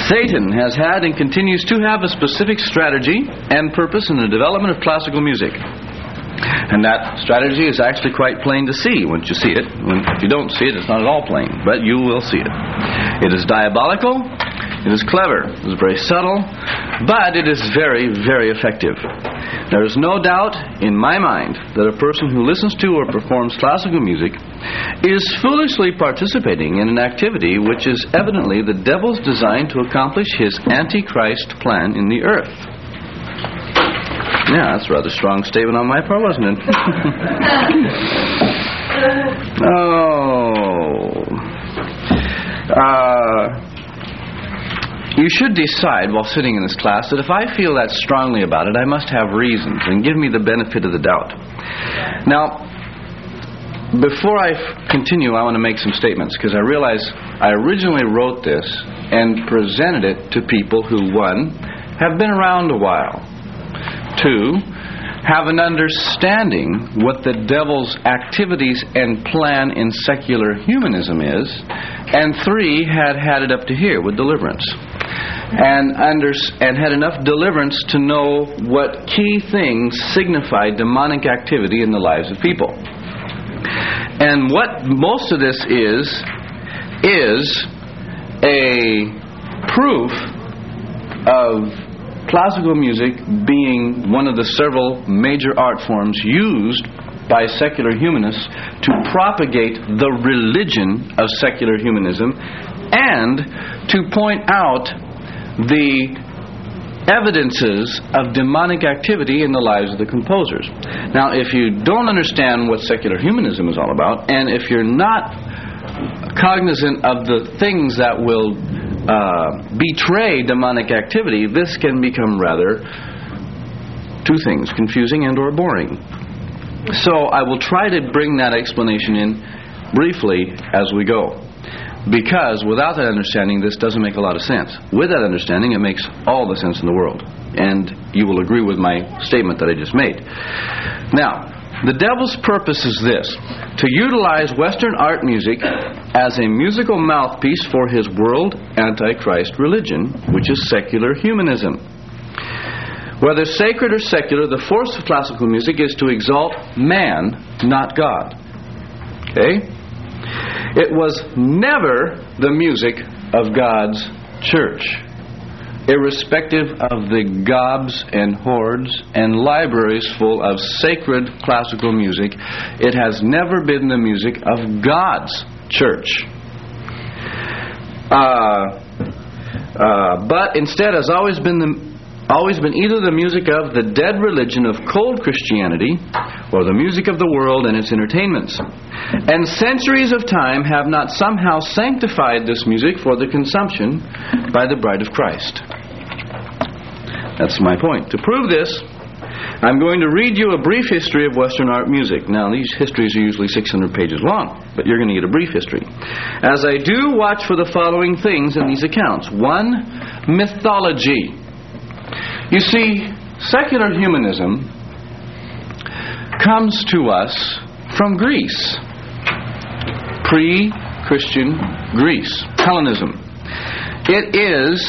Satan has had and continues to have a specific strategy and purpose in the development of classical music. And that strategy is actually quite plain to see once you see it. If you don't see it, it's not at all plain, but you will see it. It is diabolical, it is clever, it is very subtle, but it is very, very effective. There is no doubt in my mind that a person who listens to or performs classical music is foolishly participating in an activity which is evidently the devil's design to accomplish his Antichrist plan in the earth. Yeah, that's a rather strong statement on my part, wasn't it? You should decide while sitting in this class that if I feel that strongly about it, I must have reasons, and give me the benefit of the doubt. Now, before I continue, I want to make some statements, because I realize I originally wrote this and presented it to people who, one, have been around a while, two, have an understanding what the devil's activities and plan in secular humanism is, and three, had it up to here with deliverance, and had enough deliverance to know what key things signify demonic activity in the lives of people. And what most of this is a proof of classical music being one of the several major art forms used by secular humanists to propagate the religion of secular humanism and to point out the evidences of demonic activity in the lives of the composers. Now, if you don't understand what secular humanism is all about, and if you're not cognizant of the things that will betray demonic activity, this can become rather two things, confusing and or boring. So I will try to bring that explanation in briefly as we go, because without that understanding, this doesn't make a lot of sense. With that understanding, it makes all the sense in the world, and you will agree with my statement that I just made. Now, the devil's purpose is this: to utilize Western art music as a musical mouthpiece for his world Antichrist religion, which is secular humanism. Whether sacred or secular, the force of classical music is to exalt man, not God. Okay? It was never the music of God's church. Irrespective of the gobs and hordes and libraries full of sacred classical music, it has never been the music of God's church. But instead has always been either the music of the dead religion of cold Christianity or the music of the world and its entertainments. And centuries of time have not somehow sanctified this music for the consumption by the bride of Christ. That's my point. To prove this, I'm going to read you a brief history of Western art music. Now, these histories are usually 600 pages long, but you're going to get a brief history. As I do, watch for the following things in these accounts. 1, mythology. You see, secular humanism comes to us from Greece. Pre-Christian Greece. Hellenism. It is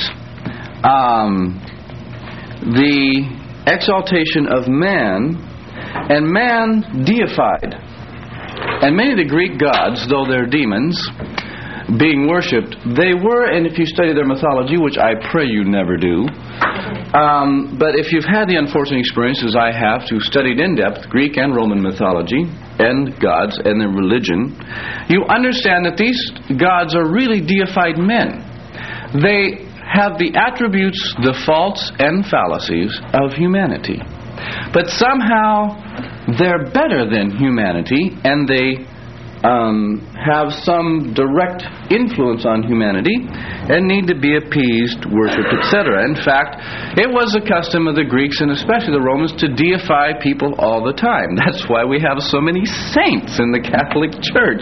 the exaltation of man, and man deified. And many of the Greek gods, though they're demons, being worshipped, they were, and if you study their mythology, which I pray you never do, but if you've had the unfortunate experience, as I have, to study in depth Greek and Roman mythology and gods and their religion, you understand that these gods are really deified men. They have the attributes, the faults and fallacies of humanity. But somehow they're better than humanity, and they have some direct influence on humanity and need to be appeased, worshipped, etc. In fact, it was the custom of the Greeks and especially the Romans to deify people all the time. That's why we have so many saints in the Catholic Church.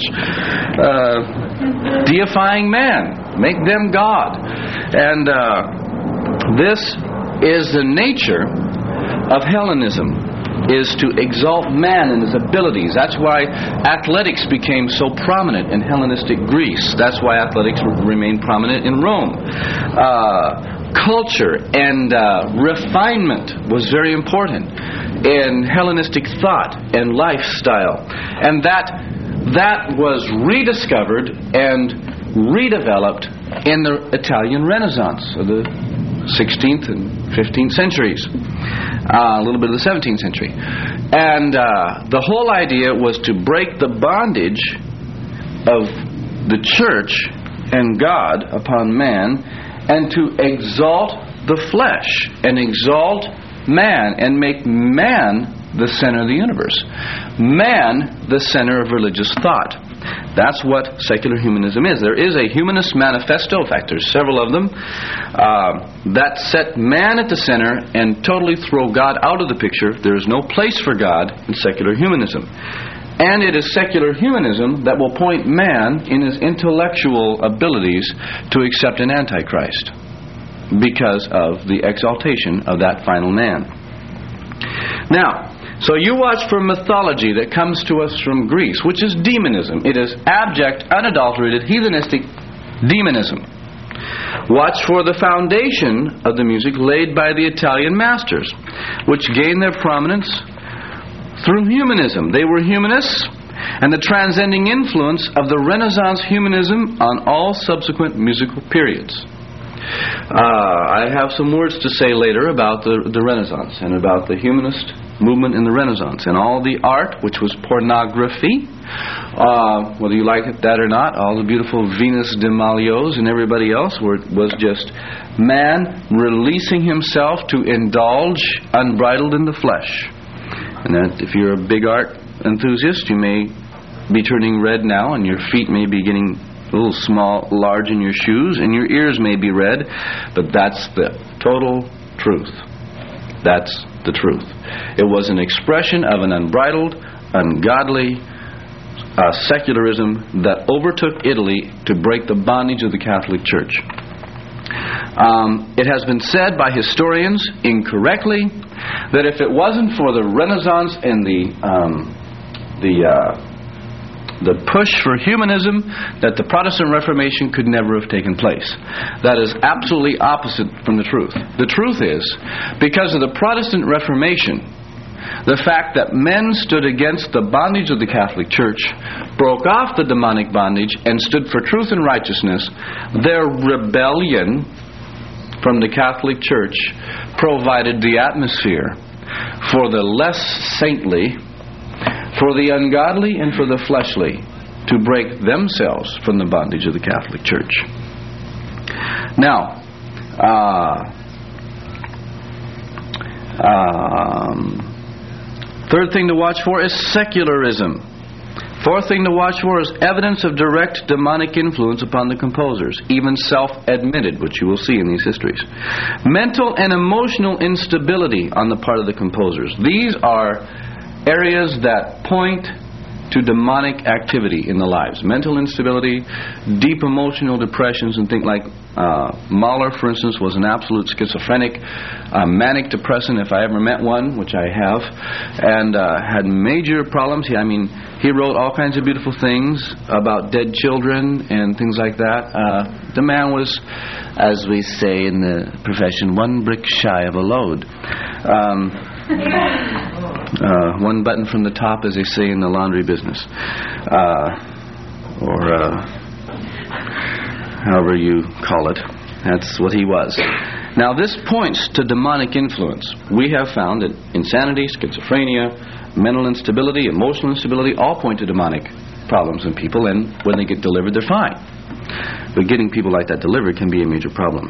Deifying man, make them God. And this is the nature of Hellenism. is to exalt man and his abilities. That's why athletics became so prominent in Hellenistic Greece. That's why athletics remained prominent in Rome. Culture and refinement was very important in Hellenistic thought and lifestyle. And that was rediscovered and redeveloped in the Italian Renaissance of the 16th and 15th centuries, a little bit of the 17th century. And the whole idea was to break the bondage of the church and God upon man, and to exalt the flesh and exalt man and make man the center of the universe. Man the center of religious thought. That's what secular humanism is. There is a humanist manifesto, in fact there's several of them, that set man at the center and totally throw God out of the picture. There is no place for God in secular humanism. And it is secular humanism that will point man in his intellectual abilities to accept an antichrist because of the exaltation of that final man. Now, so you watch for mythology that comes to us from Greece, which is demonism. It is abject, unadulterated, heathenistic demonism. Watch for the foundation of the music laid by the Italian masters, which gained their prominence through humanism. They were humanists, and the transcending influence of the Renaissance humanism on all subsequent musical periods. I have some words to say later about the Renaissance and about the humanist movement in the Renaissance and all the art, which was pornography, whether you like that or not. All the beautiful Venus de Malios and everybody else was just man releasing himself to indulge unbridled in the flesh. And that if you're a big art enthusiast, you may be turning red now, and your feet may be getting a little small, large in your shoes, and your ears may be red, but that's the total truth. That's the truth. It was an expression of an unbridled, ungodly secularism that overtook Italy to break the bondage of the Catholic Church. It has been said by historians incorrectly that if it wasn't for the Renaissance and the push for humanism, that the Protestant Reformation could never have taken place. That is absolutely opposite from the truth. The truth is, because of the Protestant Reformation, the fact that men stood against the bondage of the Catholic Church, broke off the demonic bondage, and stood for truth and righteousness, their rebellion from the Catholic Church provided the atmosphere for the less saintly, for the ungodly, and for the fleshly to break themselves from the bondage of the Catholic Church. Now, third thing to watch for is secularism. Fourth thing to watch for is evidence of direct demonic influence upon the composers, even self-admitted, which you will see in these histories. Mental and emotional instability on the part of the composers. These are areas that point to demonic activity in the lives. Mental instability, deep emotional depressions, and things like Mahler, for instance, was an absolute schizophrenic, manic depressant, if I ever met one, which I have, and had major problems. He wrote all kinds of beautiful things about dead children and things like that. The man was, as we say in the profession, one brick shy of a load. One button from the top, as they say in the laundry business, or however you call it. That's what he was. Now, this points to demonic influence. We have found that insanity, schizophrenia, mental instability, emotional instability all point to demonic problems in people, and when they get delivered, they're fine. But getting people like that delivered can be a major problem.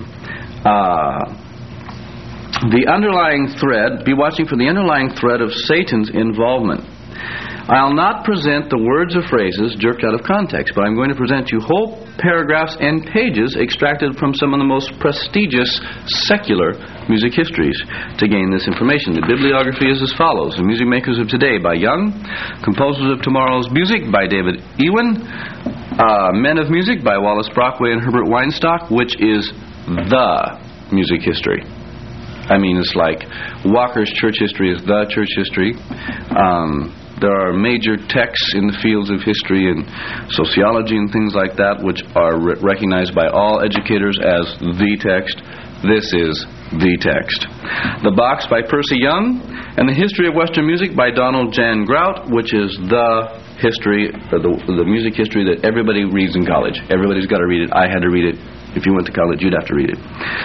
The underlying thread, be watching for the underlying thread of Satan's involvement. I'll not present the words or phrases jerked out of context, but I'm going to present you whole paragraphs and pages extracted from some of the most prestigious secular music histories to gain this information. The bibliography is as follows: The Music Makers of Today by Young, Composers of Tomorrow's Music by David Ewan, Men of Music by Wallace Brockway and Herbert Weinstock, which is the music history. I mean, it's like Walker's church history is the church history. There are major texts in the fields of history and sociology and things like that which are recognized by all educators as the text. This is the text. The Box by Percy Young, and The History of Western Music by Donald Jan Grout, which is the history, or the music history that everybody reads in college. Everybody's got to read it. I had to read it. If you went to college, you'd have to read it,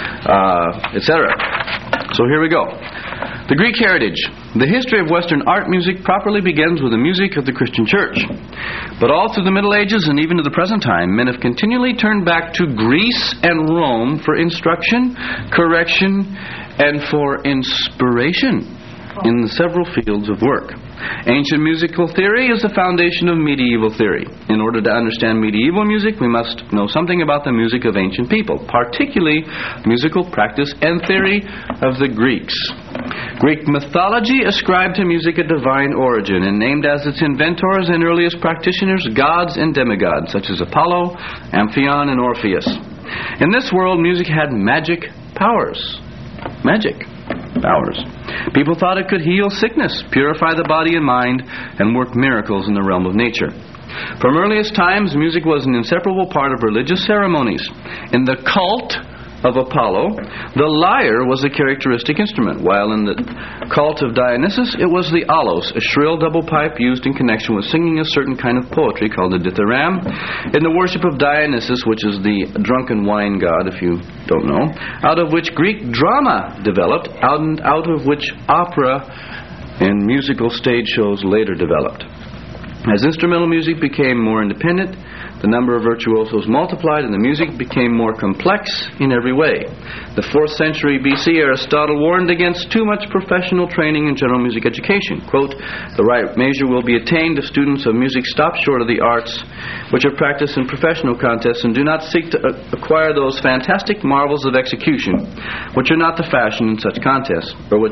etc. So here we go. The Greek heritage. The history of Western art music properly begins with the music of the Christian church. But all through the Middle Ages and even to the present time, men have continually turned back to Greece and Rome for instruction, correction, and for inspiration in several fields of work. Ancient musical theory is the foundation of medieval theory. In order to understand medieval music, we must know something about the music of ancient people, particularly musical practice and theory of the Greeks. Greek mythology ascribed to music a divine origin and named as its inventors and earliest practitioners gods and demigods, such as Apollo, Amphion, and Orpheus. In this world, music had magic powers. Magic powers. People thought it could heal sickness, purify the body and mind, and work miracles in the realm of nature. From earliest times, music was an inseparable part of religious ceremonies. In the cult of Apollo, the lyre was a characteristic instrument, while in the cult of Dionysus, it was the aulos, a shrill double pipe used in connection with singing a certain kind of poetry called the dithyramb. In the worship of Dionysus, which is the drunken wine god, if you don't know, out of which Greek drama developed, out of which opera and musical stage shows later developed. As instrumental music became more independent, the number of virtuosos multiplied and the music became more complex in every way. The 4th century BC, Aristotle warned against too much professional training in general music education. Quote, "The right measure will be attained if students of music stop short of the arts which are practiced in professional contests and do not seek to acquire those fantastic marvels of execution which are not the fashion in such contests,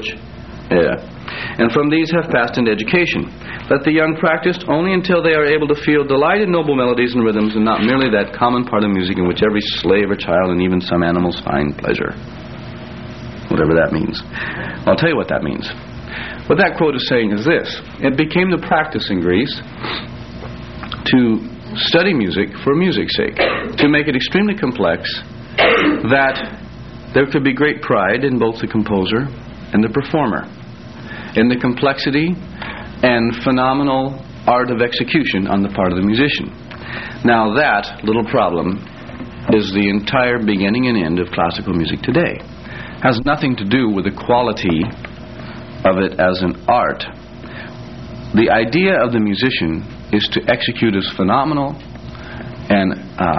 and from these have passed into education. Let the young practice only until they are able to feel delight in noble melodies and rhythms, and not merely that common part of music in which every slave or child and even some animals find pleasure." Whatever that means. I'll tell you what that means. What that quote is saying is this: it became the practice in Greece to study music for music's sake, to make it extremely complex, that there could be great pride in both the composer and the performer, in the complexity and phenomenal art of execution on the part of the musician. Now that little problem is the entire beginning and end of classical music today. Has nothing to do with the quality of it as an art. The idea of the musician is to execute as phenomenal and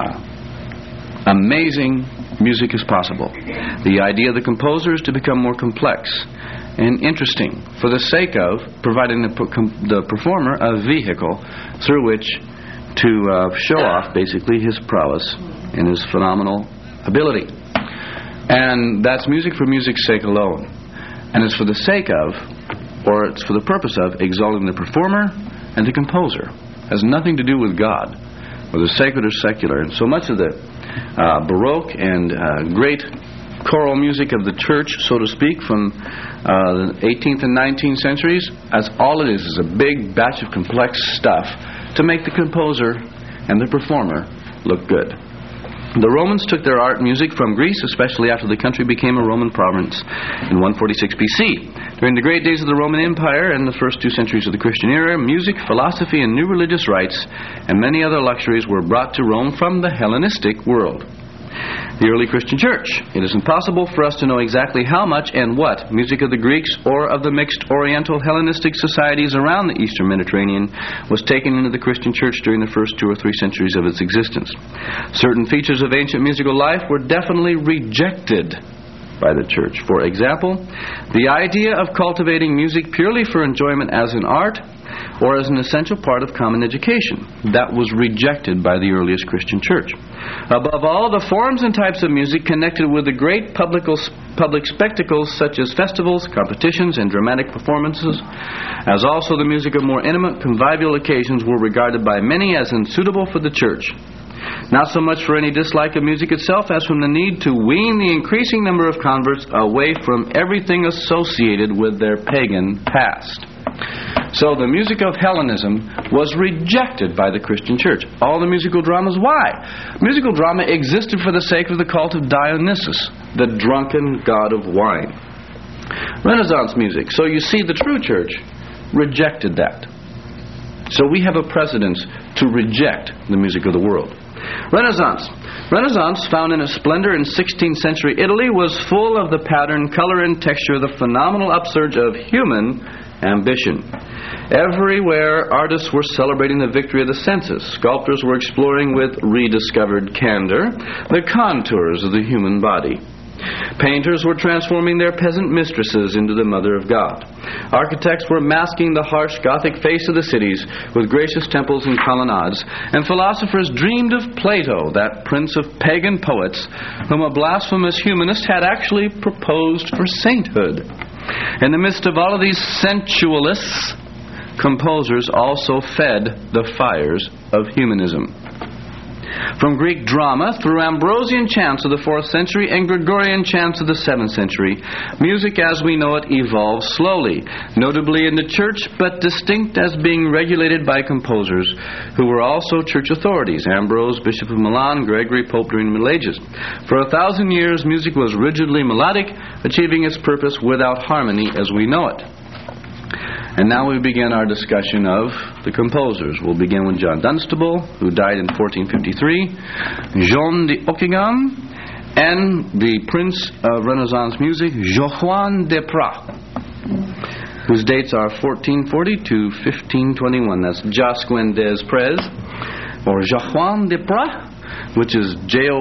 amazing music as possible. The idea of the composer is to become more complex and interesting for the sake of providing the performer a vehicle through which to show off basically his prowess and his phenomenal ability. And that's music for music's sake alone. And it's for the sake of, or it's for the purpose of, exalting the performer and the composer. It has nothing to do with God, whether sacred or secular. And so much of the Baroque and great choral music of the church, so to speak, from the 18th and 19th centuries, as all it is a big batch of complex stuff to make the composer and the performer look good. The Romans took their art and music from Greece, especially after the country became a Roman province in 146 BC. During the great days of the Roman Empire and the first 2 centuries of the Christian era, music, philosophy, and new religious rites, and many other luxuries were brought to Rome from the Hellenistic world. The early Christian church. It is impossible for us to know exactly how much and what music of the Greeks or of the mixed Oriental Hellenistic societies around the Eastern Mediterranean was taken into the Christian church during the first 2 or 3 centuries of its existence. Certain features of ancient musical life were definitely rejected by the church. For example, the idea of cultivating music purely for enjoyment as an art or as an essential part of common education. That was rejected by the earliest Christian church. Above all, the forms and types of music connected with the great public spectacles such as festivals, competitions, and dramatic performances, as also the music of more intimate convivial occasions, were regarded by many as unsuitable for the church. Not so much for any dislike of music itself as from the need to wean the increasing number of converts away from everything associated with their pagan past. So the music of Hellenism was rejected by the Christian church. All the musical dramas, why? Musical drama existed for the sake of the cult of Dionysus, the drunken god of wine. Renaissance music. So you see, the true church rejected that. So we have a precedence to reject the music of the world. Renaissance. Renaissance, found in its splendor in 16th century Italy, was full of the pattern, color, and texture of the phenomenal upsurge of human ambition. Everywhere, artists were celebrating the victory of the senses. Sculptors were exploring with rediscovered candor the contours of the human body. Painters were transforming their peasant mistresses into the Mother of God. Architects were masking the harsh Gothic face of the cities with gracious temples and colonnades. And philosophers dreamed of Plato, that prince of pagan poets, whom a blasphemous humanist had actually proposed for sainthood. In the midst of all of these sensualists, composers also fed the fires of humanism. From Greek drama through Ambrosian chants of the 4th century and Gregorian chants of the 7th century, music as we know it evolved slowly, notably in the church, but distinct as being regulated by composers who were also church authorities: Ambrose, Bishop of Milan, Gregory, Pope during the Middle Ages. For 1,000 years, music was rigidly melodic, achieving its purpose without harmony as we know it. And now we begin our discussion of the composers. We'll begin with John Dunstable, who died in 1453, Jean d'Ockeghem, and the prince of Renaissance music, Joachim de Prat, whose dates are 1440 to 1521. That's Josquin des Prez, or Joachim de Prat, which is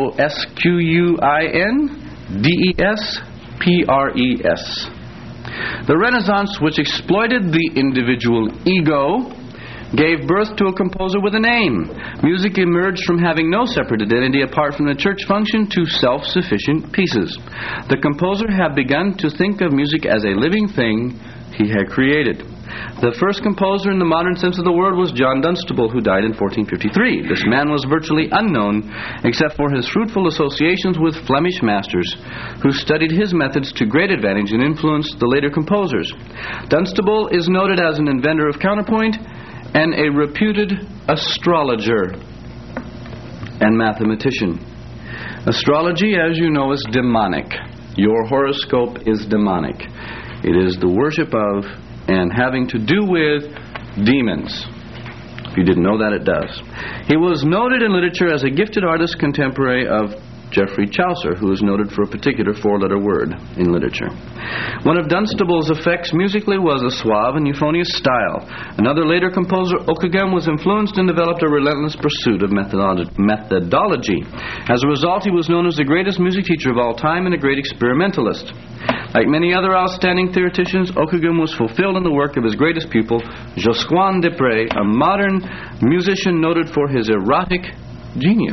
Josquindespres. The Renaissance, which exploited the individual ego, gave birth to a composer with a name. Music emerged from having no separate identity apart from the church function to self-sufficient pieces. The composer had begun to think of music as a living thing he had created. The first composer in the modern sense of the word was John Dunstable, who died in 1453. This man was virtually unknown except for his fruitful associations with Flemish masters who studied his methods to great advantage and influenced the later composers. Dunstable is noted as an inventor of counterpoint and a reputed astrologer and mathematician. Astrology, as you know, is demonic. Your horoscope is demonic. It is the worship of and having to do with demons. If you didn't know that, it does. He was noted in literature as a gifted artist contemporary of Geoffrey Chaucer, who is noted for a particular 4-letter word in literature. One of Dunstable's effects musically was a suave and euphonious style. Another later composer, Ockeghem, was influenced and developed a relentless pursuit of methodology. As a result, he was known as the greatest music teacher of all time and a great experimentalist. Like many other outstanding theoreticians, Ockeghem was fulfilled in the work of his greatest pupil, Josquin des Prez, a modern musician noted for his erotic genius.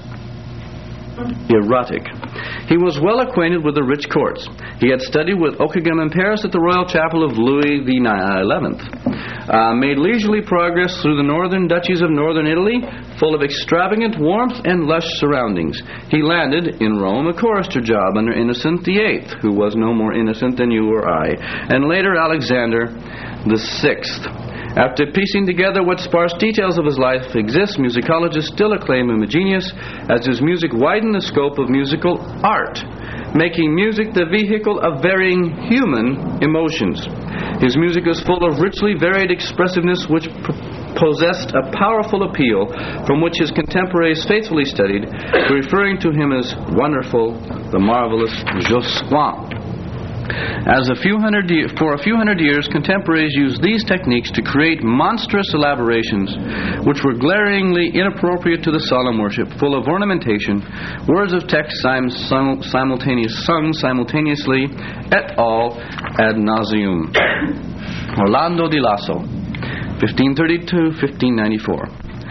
Erotic. He was well acquainted with the rich courts. He had studied with Ockeghem in Paris at the Royal Chapel of Louis XI. Made leisurely progress through the northern duchies of northern Italy, full of extravagant warmth and lush surroundings. He landed in Rome a chorister job under Innocent VIII, who was no more innocent than you or I, and later Alexander VI. After piecing together what sparse details of his life exist, musicologists still acclaim him a genius, as his music widened the scope of musical art, making music the vehicle of varying human emotions. His music is full of richly varied expressiveness which possessed a powerful appeal, from which his contemporaries faithfully studied, referring to him as wonderful, the marvelous Josquin. For a few hundred years, contemporaries used these techniques to create monstrous elaborations which were glaringly inappropriate to the solemn worship, full of ornamentation, words of text sung simultaneously, et al. Ad nauseum. Orlando di Lasso, 1532-1594.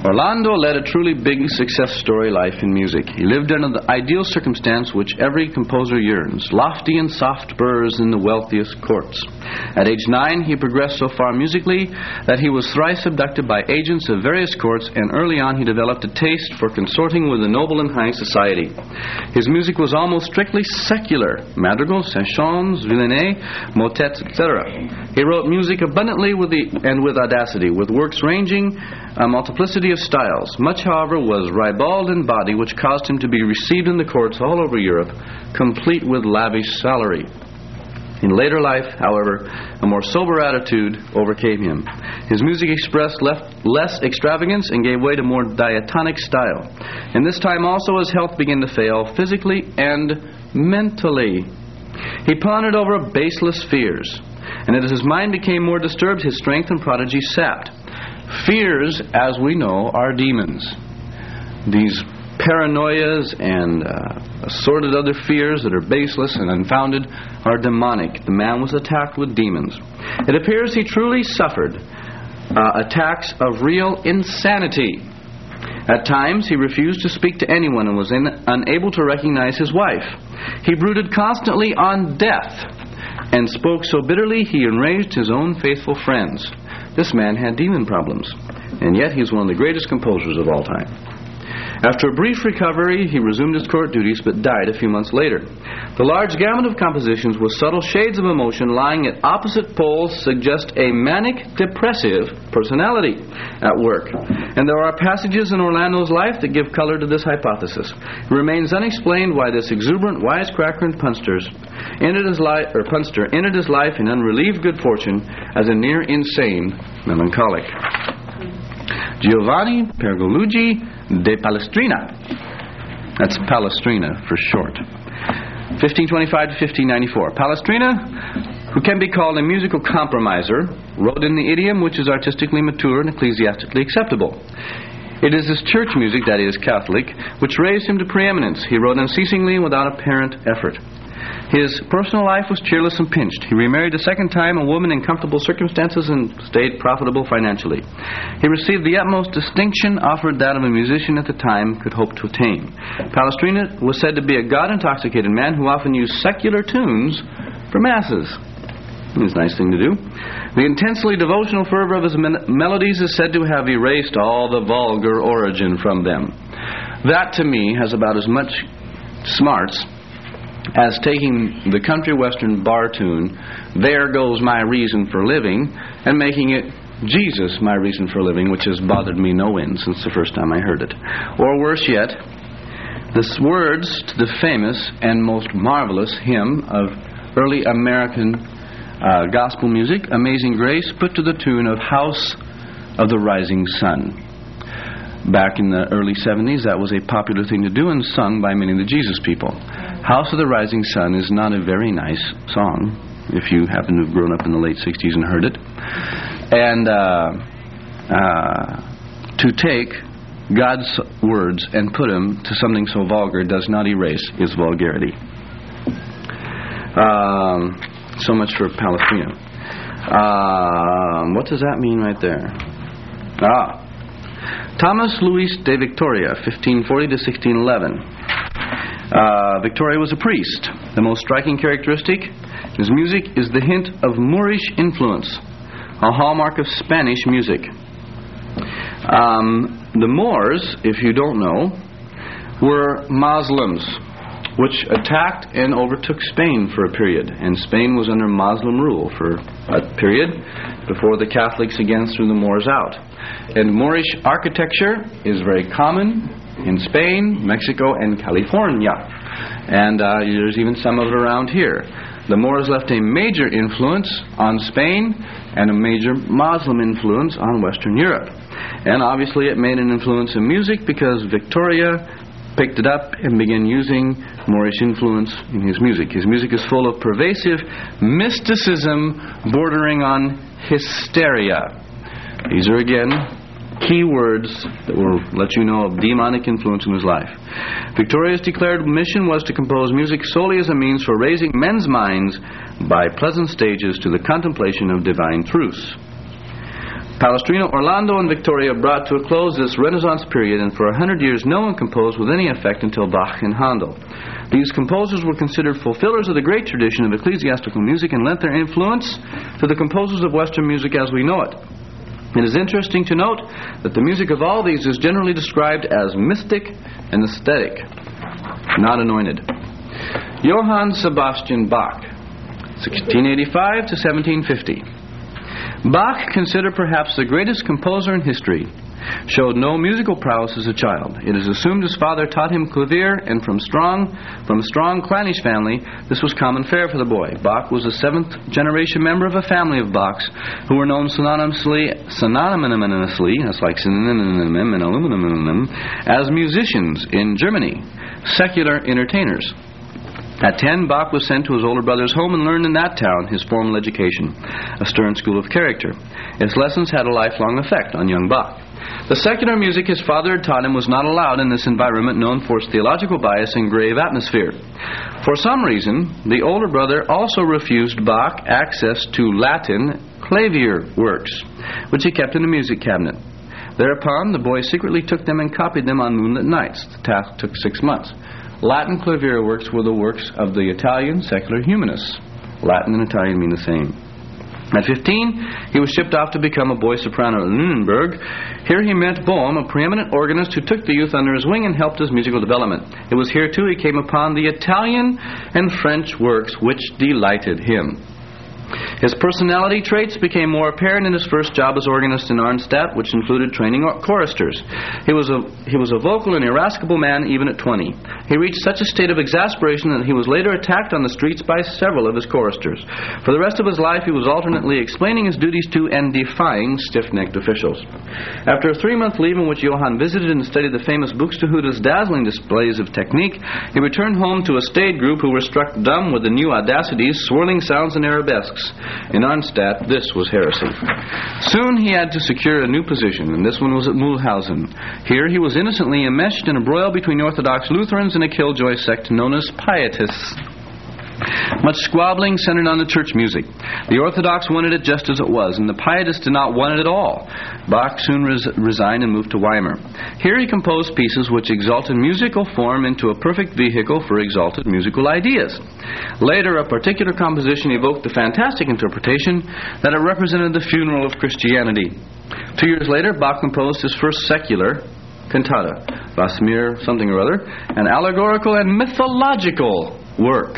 Orlando led a truly big success story life in music. He lived under the ideal circumstance which every composer yearns, lofty and soft burrs in the wealthiest courts. At age 9, he progressed so far musically that he was thrice abducted by agents of various courts, and early on he developed a taste for consorting with the noble and high society. His music was almost strictly secular, madrigals, chansons, villeneuve, motets, etc. He wrote music abundantly with audacity, with works ranging a multiplicity of styles. Much, however, was ribald in body, which caused him to be received in the courts all over Europe, complete with lavish salary. In later life, however, a more sober attitude overcame him. His music expressed less extravagance and gave way to more diatonic style. And this time also his health began to fail, physically and mentally. He pondered over baseless fears, and as his mind became more disturbed, his strength and prodigy sapped. Fears, as we know, are demons. These paranoias and assorted other fears that are baseless and unfounded are demonic. The man was attacked with demons. It appears he truly suffered attacks of real insanity. At times, he refused to speak to anyone and was unable to recognize his wife. He brooded constantly on death and spoke so bitterly he enraged his own faithful friends. This man had demon problems, and yet he is one of the greatest composers of all time. After a brief recovery, he resumed his court duties but died a few months later. The large gamut of compositions with subtle shades of emotion lying at opposite poles suggest a manic-depressive personality at work. And there are passages in Orlando's life that give color to this hypothesis. It remains unexplained why this exuberant wisecracker and punster ended his life in unrelieved good fortune as a near insane melancholic. Giovanni Pergolucci de Palestrina. That's Palestrina for short. 1525 to 1594. Palestrina, who can be called a musical compromiser, wrote in the idiom which is artistically mature and ecclesiastically acceptable. It is his church music, that is, Catholic, which raised him to preeminence. He wrote unceasingly and without apparent effort. His personal life was cheerless and pinched. He remarried a second time, a woman in comfortable circumstances, and stayed profitable financially. He received the utmost distinction offered that of a musician at the time could hope to attain. Palestrina was said to be a God-intoxicated man who often used secular tunes for masses. It was a nice thing to do. The intensely devotional fervor of his melodies is said to have erased all the vulgar origin from them. That, to me, has about as much smarts as taking the country western bar tune, "There Goes My Reason for Living," and making it "Jesus, My Reason for Living," which has bothered me no end since the first time I heard it. Or worse yet, the words to the famous and most marvelous hymn of early American gospel music, "Amazing Grace," put to the tune of "House of the Rising Sun." Back in the early 70s, that was a popular thing to do and sung by many of the Jesus people. "House of the Rising Sun" is not a very nice song, if you happen to have grown up in the late 60s and heard it. And to take God's words and put them to something so vulgar does not erase its vulgarity. So much for Palestrina. What does that mean right there? Thomas Luis de Victoria, 1540 to 1611. Victoria was a priest. The most striking characteristic in his music is the hint of Moorish influence, a hallmark of Spanish music. The Moors, if you don't know, were Muslims, which attacked and overtook Spain for a period. And Spain was under Muslim rule for a period before the Catholics again threw the Moors out. And Moorish architecture is very common in Spain, Mexico, and California. And there's even some of it around here. The Moors left a major influence on Spain and a major Muslim influence on Western Europe. And obviously it made an influence in music because Victoria picked it up and began using Moorish influence in his music. His music is full of pervasive mysticism bordering on hysteria. These are, again, key words that will let you know of demonic influence in his life. Victoria's declared mission was to compose music solely as a means for raising men's minds by pleasant stages to the contemplation of divine truths. Palestrina, Orlando, and Victoria brought to a close this Renaissance period, and for 100 years no one composed with any effect until Bach and Handel. These composers were considered fulfillers of the great tradition of ecclesiastical music and lent their influence to the composers of Western music as we know it. It is interesting to note that the music of all these is generally described as mystic and aesthetic, not anointed. Johann Sebastian Bach, 1685 to 1750. Bach, considered perhaps the greatest composer in history, showed no musical prowess as a child. It is assumed his father taught him clavier, and from a strong clannish family, this was common fare for the boy. Bach was a seventh-generation member of a family of Bachs who were known synonymously, that's like synonym and aluminum, as musicians in Germany, secular entertainers. At 10, Bach was sent to his older brother's home and learned in that town his formal education, a stern school of character. Its lessons had a lifelong effect on young Bach. The secular music his father had taught him was not allowed in this environment known for its theological bias and grave atmosphere. For some reason, the older brother also refused Bach access to Latin clavier works, which he kept in a music cabinet. Thereupon, the boy secretly took them and copied them on moonlit nights. The task took 6 months. Latin clavier works were the works of the Italian secular humanists. Latin and Italian mean the same. At 15, he was shipped off to become a boy soprano at Lunenburg. Here he met Boehm, a preeminent organist who took the youth under his wing and helped his musical development. It was here, too, he came upon the Italian and French works which delighted him. His personality traits became more apparent in his first job as organist in Arnstadt, which included training choristers. He was a vocal and irascible man even at 20. He reached such a state of exasperation that he was later attacked on the streets by several of his choristers. For the rest of his life, he was alternately explaining his duties to and defying stiff-necked officials. After a 3-month leave in which Johann visited and studied the famous Buxtehude's dazzling displays of technique, he returned home to a staid group who were struck dumb with the new audacities, swirling sounds, and arabesques. In Arnstadt, this was heresy. Soon he had to secure a new position, and this one was at Mulhausen. Here he was innocently enmeshed in a broil between Orthodox Lutherans and a killjoy sect known as Pietists. Much squabbling centered on the church music. The Orthodox wanted it just as it was, and the Pietists did not want it at all. Bach soon resigned and moved to Weimar. Here he composed pieces which exalted musical form into a perfect vehicle for exalted musical ideas. Later, a particular composition evoked the fantastic interpretation that it represented the funeral of Christianity. 2 years later, Bach composed his first secular cantata, Was mir something or other, an allegorical and mythological work.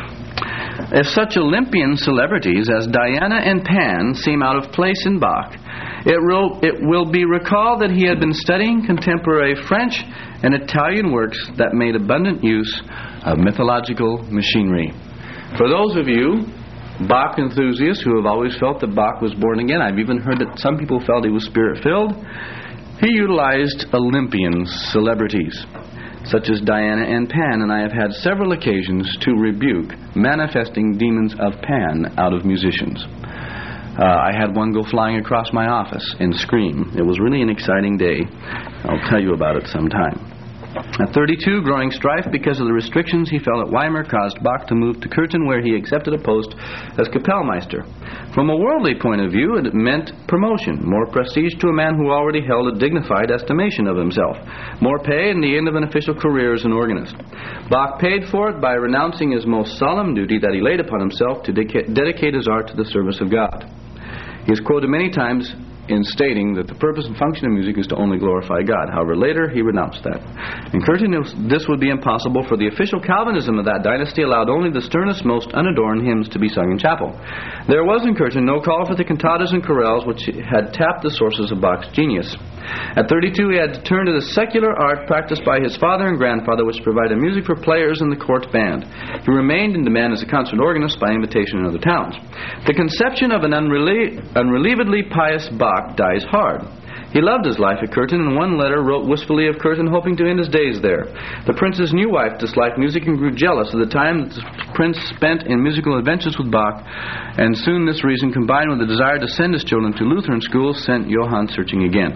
If such Olympian celebrities as Diana and Pan seem out of place in Bach, it will be recalled that he had been studying contemporary French and Italian works that made abundant use of mythological machinery. For those of you Bach enthusiasts who have always felt that Bach was born again, I've even heard that some people felt he was spirit-filled, he utilized Olympian celebrities such as Diana and Pan, and I have had several occasions to rebuke manifesting demons of Pan out of musicians. I had one go flying across my office and scream. It was really an exciting day. I'll tell you about it sometime. At 32, growing strife because of the restrictions he felt at Weimar caused Bach to move to Curtin, where he accepted a post as Kapellmeister. From a worldly point of view, it meant promotion, more prestige to a man who already held a dignified estimation of himself, more pay, and the end of an official career as an organist. Bach paid for it by renouncing his most solemn duty that he laid upon himself to dedicate his art to the service of God. He is quoted many times in stating that the purpose and function of music is to only glorify God. However, later he renounced that. In Curtin, this would be impossible, for the official Calvinism of that dynasty allowed only the sternest, most unadorned hymns to be sung in chapel. There was in Curtin no call for the cantatas and chorales which had tapped the sources of Bach's genius. At 32, he had to turn to the secular art practiced by his father and grandfather, which provided music for players in the court band. He remained in demand as a concert organist by invitation in other towns. The conception of an unrelievedly pious Bach dies hard. He loved his life at Curtin, and one letter wrote wistfully of Curtin, hoping to end his days there. The prince's new wife disliked music and grew jealous of the time that the prince spent in musical adventures with Bach, and soon this reason, combined with the desire to send his children to Lutheran schools, sent Johann searching again.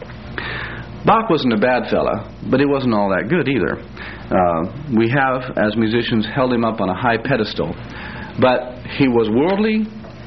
Bach wasn't a bad fella, but he wasn't all that good either. We have, as musicians, held him up on a high pedestal, but he was worldly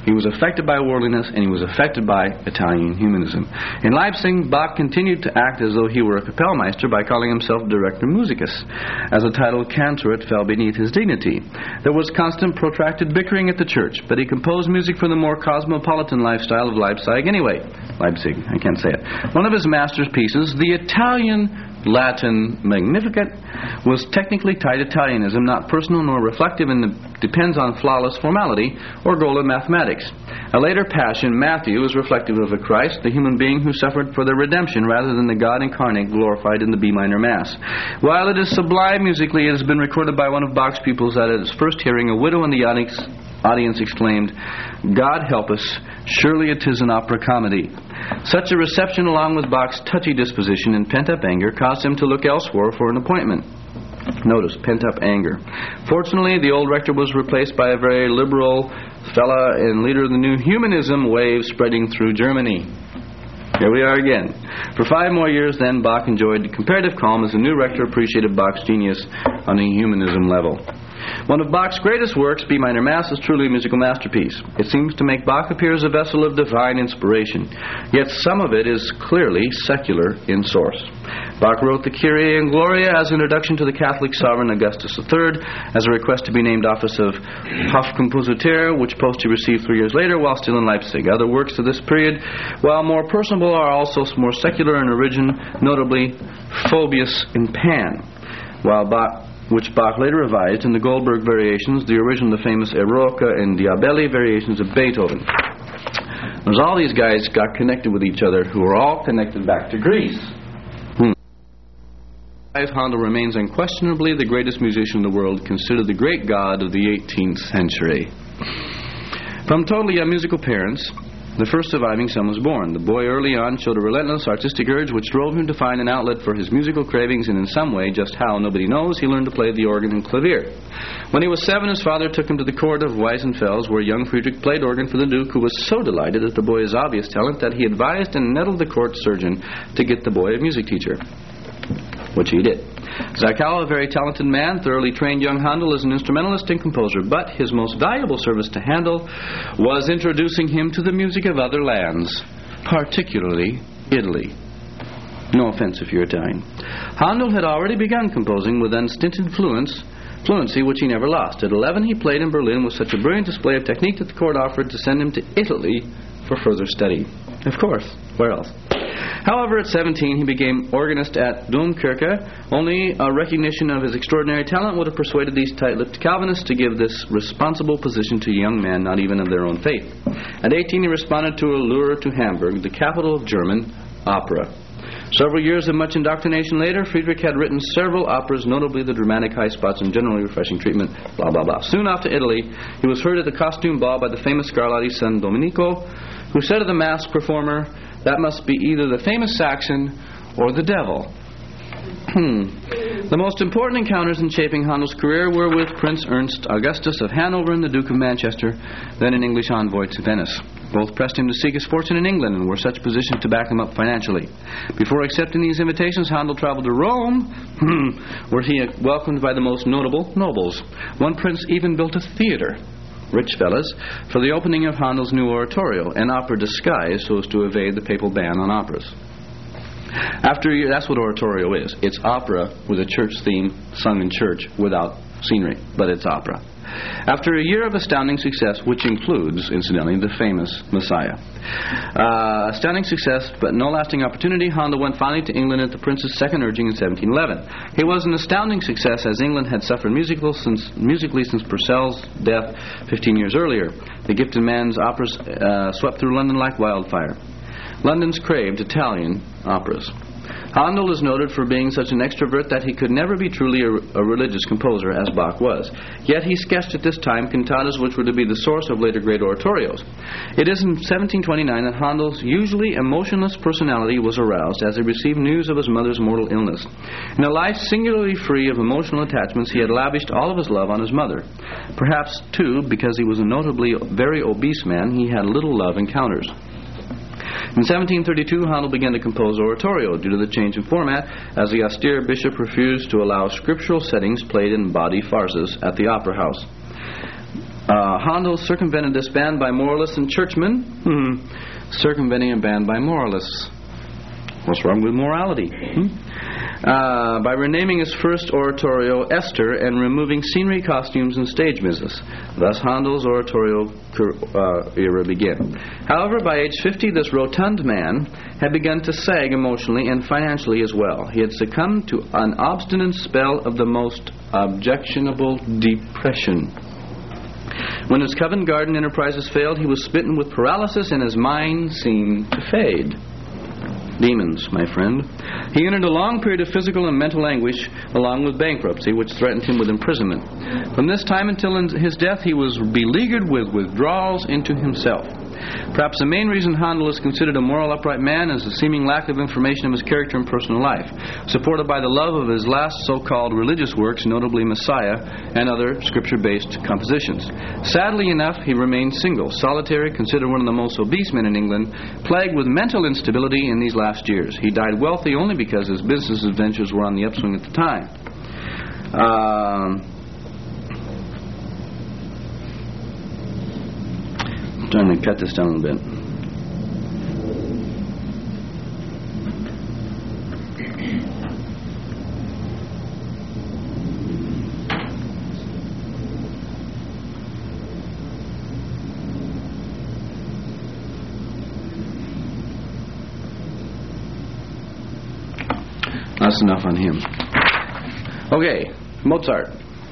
He was affected by worldliness, and he was affected by Italian humanism. In Leipzig, Bach continued to act as though he were a Kapellmeister by calling himself Director Musicus. As the title Cantorate fell beneath his dignity. There was constant protracted bickering at the church, but he composed music for the more cosmopolitan lifestyle of Leipzig anyway. Leipzig, I can't say it. One of his masterpieces, the Italian Latin Magnificat, was technically tied Italianism, not personal nor reflective, and depends on flawless formality or golden mathematics. A later Passion, Matthew, is reflective of a Christ, the human being who suffered for their redemption, rather than the God incarnate glorified in the B minor Mass. While it is sublime musically, it has been recorded by one of Bach's pupils that at his first hearing, a widow in the audience exclaimed, "God help us, surely it is an opera comedy." Such a reception, along with Bach's touchy disposition and pent-up anger, caused him to look elsewhere for an appointment. Notice, pent-up anger. Fortunately, the old rector was replaced by a very liberal fella and leader of the new humanism wave spreading through Germany. Here we are again. For 5 more years, then, Bach enjoyed comparative calm as the new rector appreciated Bach's genius on a humanism level. One of Bach's greatest works, B minor Mass, is truly a musical masterpiece. It seems to make Bach appear as a vessel of divine inspiration, yet some of it is clearly secular in source. Bach wrote the Kyrie and Gloria as an introduction to the Catholic sovereign Augustus III, as a request to be named office of Hofkompositeur, which post he received 3 years later while still in Leipzig. Other works of this period, while more personable, are also more secular in origin, notably Phoebus and Pan, which Bach later revised in the Goldberg variations, the original, the famous Eroica and Diabelli variations of Beethoven. There's all these guys got connected with each other who are all connected back to Greece. Handel remains unquestionably the greatest musician in the world, considered the great god of the 18th century. From totally unmusical parents, the first surviving son was born. The boy early on showed a relentless artistic urge which drove him to find an outlet for his musical cravings, and in some way, just how, nobody knows, he learned to play the organ and clavier. When he was 7, his father took him to the court of Weissenfels, where young Friedrich played organ for the Duke, who was so delighted at the boy's obvious talent that he advised and nettled the court surgeon to get the boy a music teacher, which he did. Zacharow, a very talented man, thoroughly trained young Handel as an instrumentalist and composer, but his most valuable service to Handel was introducing him to the music of other lands, particularly Italy. No offense if you're Italian. Handel had already begun composing with unstinted fluency which he never lost. At 11, he played in Berlin with such a brilliant display of technique that the court offered to send him to Italy for further study. Of course, where else? However, at 17, he became organist at Domkirche. Only a recognition of his extraordinary talent would have persuaded these tight-lipped Calvinists to give this responsible position to young men not even of their own faith. At 18, he responded to a lure to Hamburg, the capital of German opera. Several years of much indoctrination later, Friedrich had written several operas, notably the dramatic high spots and generally refreshing treatment, blah, blah, blah. Soon after Italy, he was heard at the costume ball by the famous Scarlatti's son Domenico, who said of the masked performer, "That must be either the famous Saxon or the devil." The most important encounters in shaping Handel's career were with Prince Ernst Augustus of Hanover and the Duke of Manchester, then an English envoy to Venice. Both pressed him to seek his fortune in England and were such positioned to back him up financially. Before accepting these invitations, Handel traveled to Rome, where he was welcomed by the most notable nobles. One prince even built a theater, rich fellas, for the opening of Handel's new oratorio, an opera disguised so as to evade the papal ban on operas. After a year, that's what oratorio is. It's opera with a church theme sung in church without scenery, but it's opera. After a year of astounding success, which includes, incidentally, the famous Messiah. Astounding success, but no lasting opportunity, Handel went finally to England at the prince's second urging in 1711. He was an astounding success, as England had suffered musically since Purcell's death 15 years earlier. The gifted man's operas swept through London like wildfire. London's craved Italian operas. Handel is noted for being such an extrovert that he could never be truly a religious composer, as Bach was. Yet he sketched at this time cantatas which were to be the source of later great oratorios. It is in 1729 that Handel's usually emotionless personality was aroused as he received news of his mother's mortal illness. In a life singularly free of emotional attachments, he had lavished all of his love on his mother. Perhaps, too, because he was a notably very obese man, he had little love encounters. In 1732, Handel began to compose oratorio due to the change in format, as the austere bishop refused to allow scriptural settings played in bawdy farces at the opera house. Handel circumvented this ban by moralists and churchmen. Circumventing a ban by moralists. What's wrong with morality? By renaming his first oratorio Esther and removing scenery, costumes, and stage business. Thus Handel's oratorio era began. However, by age 50, this rotund man had begun to sag emotionally and financially as well. He had succumbed to an obstinate spell of the most objectionable depression. When his Covent Garden enterprises failed, he was smitten with paralysis and his mind seemed to fade. Demons, my friend. He entered a long period of physical and mental anguish along with bankruptcy, which threatened him with imprisonment. From this time until his death, he was beleaguered with withdrawals into himself. Perhaps the main reason Handel is considered a moral upright man is the seeming lack of information of his character and personal life, supported by the love of his last so-called religious works, notably Messiah and other scripture-based compositions. Sadly enough, he remained single, solitary, considered one of the most obese men in England, plagued with mental instability in these last years. He died wealthy only because his business adventures were on the upswing at the time. Trying to cut this down a bit. That's enough on him. Okay, Mozart,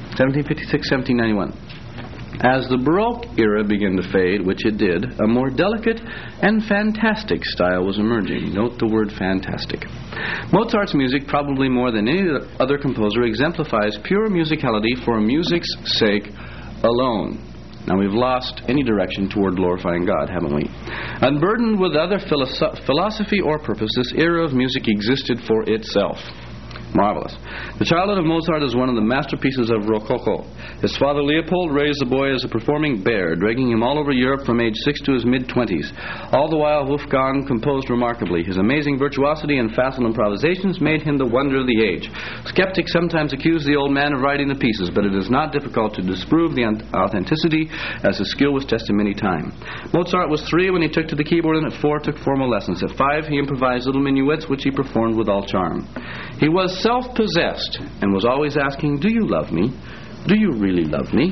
1756-1791. As the Baroque era began to fade, which it did, a more delicate and fantastic style was emerging. Note the word fantastic. Mozart's music, probably more than any other composer, exemplifies pure musicality for music's sake alone. Now we've lost any direction toward glorifying God, haven't we? Unburdened with other philosophy or purpose, this era of music existed for itself. Marvelous. The childhood of Mozart is one of the masterpieces of Rococo. His father Leopold raised the boy as a performing bear, dragging him all over Europe from age 6 to his mid-20s. All the while, Wolfgang composed remarkably. His amazing virtuosity and facile improvisations made him the wonder of the age. Skeptics sometimes accuse the old man of writing the pieces, but it is not difficult to disprove the authenticity, as his skill was tested many times. Mozart was 3 when he took to the keyboard, and at 4 took formal lessons. At 5, he improvised little minuets, which he performed with all charm. He was self-possessed and was always asking, "Do you love me? Do you really love me?"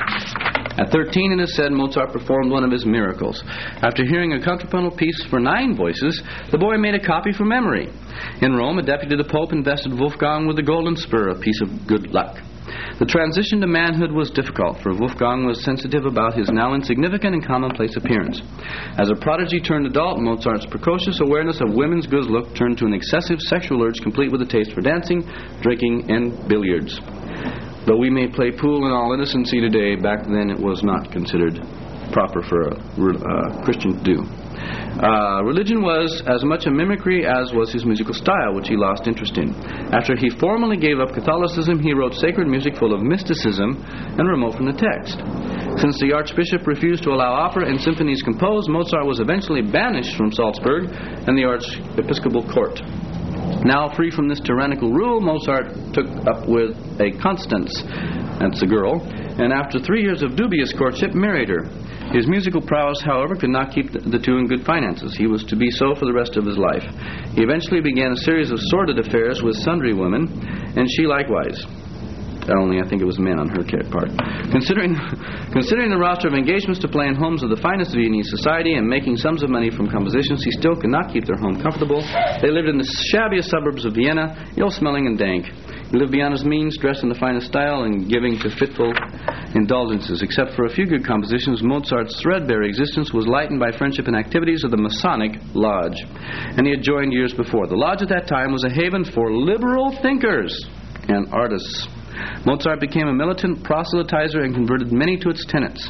At 13, it is said, Mozart performed one of his miracles. After hearing a contrapuntal piece for 9 voices, the boy made a copy from memory. In Rome, a deputy of the Pope invested Wolfgang with the golden spur, a piece of good luck. The transition to manhood was difficult, for Wolfgang was sensitive about his now insignificant and commonplace appearance. As a prodigy turned adult, Mozart's precocious awareness of women's good look turned to an excessive sexual urge, complete with a taste for dancing, drinking, and billiards. Though we may play pool in all innocency today, back then it was not considered proper for a Christian to do. Religion was as much a mimicry as was his musical style, which he lost interest in. After he formally gave up Catholicism, he wrote sacred music full of mysticism and remote from the text. Since the Archbishop refused to allow opera and symphonies composed, Mozart was eventually banished from Salzburg and the Archiepiscopal court. Now free from this tyrannical rule, Mozart took up with a Constance, that's a girl, and after 3 years of dubious courtship, married her. His musical prowess, however, could not keep the two in good finances. He was to be so for the rest of his life. He eventually began a series of sordid affairs with sundry women, and she likewise. Only I think it was men on her part. Considering the roster of engagements to play in homes of the finest Viennese society and making sums of money from compositions, he still could not keep their home comfortable. They lived in the shabbiest suburbs of Vienna, ill-smelling and dank. He lived beyond his means, dressed in the finest style, and giving to fitful indulgences. Except for a few good compositions, Mozart's threadbare existence was lightened by friendship and activities of the Masonic Lodge, and he had joined years before. The lodge at that time was a haven for liberal thinkers and artists. Mozart became a militant proselytizer and converted many to its tenets.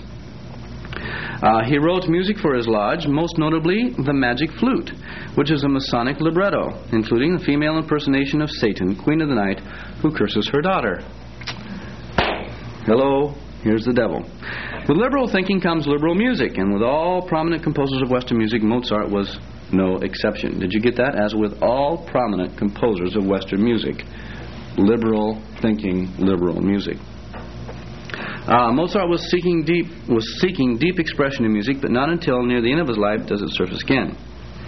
He wrote music for his lodge, most notably the Magic Flute, which is a Masonic libretto, including the female impersonation of Satan, Queen of the Night, who curses her daughter. Hello, here's the devil. With liberal thinking comes liberal music, and with all prominent composers of Western music, Mozart was no exception. Did you get that? As with all prominent composers of Western music. Liberal thinking, liberal music. Mozart was seeking deep expression in music, but not until near the end of his life does it surface again.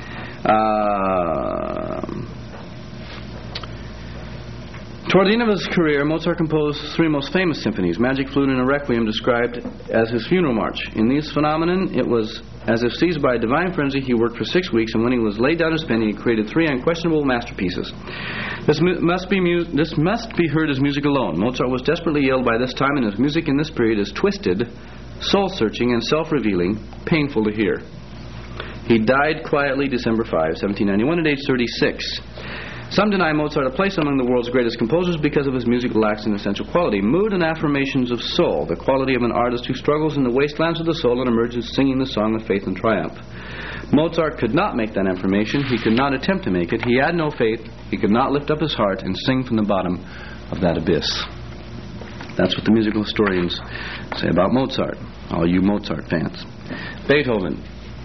Toward the end of his career, Mozart composed three most famous symphonies: Magic Flute and a Requiem, described as his funeral march. In these phenomenon, it was as if seized by a divine frenzy. He worked for 6 weeks, and when he was laid down his pen, he created three unquestionable masterpieces. This must be heard as music alone. Mozart was desperately ill by this time, and his music in this period is twisted, soul-searching, and self-revealing, painful to hear. He died quietly December 5, 1791, at age 36. Some deny Mozart a place among the world's greatest composers because of his music lacks an essential quality: mood and affirmations of soul, the quality of an artist who struggles in the wastelands of the soul and emerges singing the song of faith and triumph. Mozart could not make that affirmation. He could not attempt to make it. He had no faith. He could not lift up his heart and sing from the bottom of that abyss. That's what the musical historians say about Mozart, all you Mozart fans. Beethoven.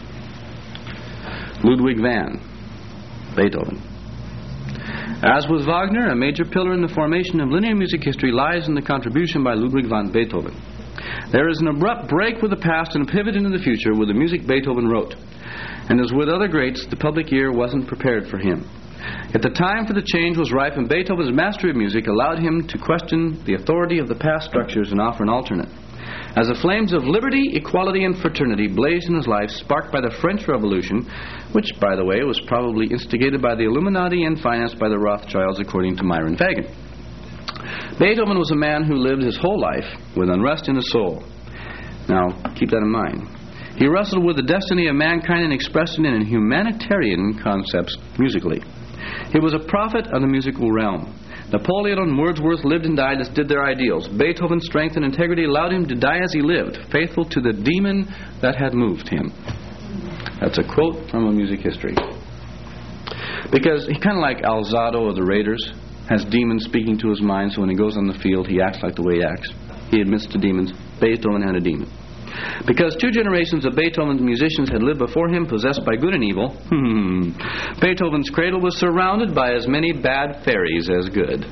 Ludwig van Beethoven. As with Wagner, a major pillar in the formation of linear music history lies in the contribution by Ludwig van Beethoven. There is an abrupt break with the past and a pivot into the future with the music Beethoven wrote. And as with other greats, the public ear wasn't prepared for him. Yet the time for the change was ripe, and Beethoven's mastery of music allowed him to question the authority of the past structures and offer an alternate. As the flames of liberty, equality, and fraternity blazed in his life, sparked by the French Revolution, which, by the way, was probably instigated by the Illuminati and financed by the Rothschilds, according to Myron Fagan, Beethoven was a man who lived his whole life with unrest in his soul. Now, keep that in mind. He wrestled with the destiny of mankind and expressed it in humanitarian concepts musically. He was a prophet of the musical realm. Napoleon and Wordsworth lived and died as did their ideals. Beethoven's strength and integrity allowed him to die as he lived, faithful to the demon that had moved him. That's a quote from a music history. Because he kind of like Alzado of the Raiders, has demons speaking to his mind, so when he goes on the field, he acts like the way he acts. He admits to demons. Beethoven had a demon. Because 2 generations of Beethoven's musicians had lived before him, possessed by good and evil, Beethoven's cradle was surrounded by as many bad fairies as good.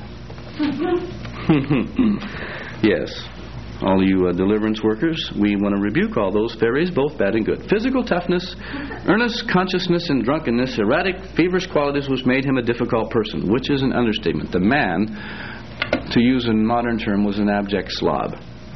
Yes, all you deliverance workers, we want to rebuke all those fairies, both bad and good. Physical toughness, earnest consciousness, and drunkenness, erratic, feverish qualities which made him a difficult person, which is an understatement. The man, to use a modern term, was an abject slob.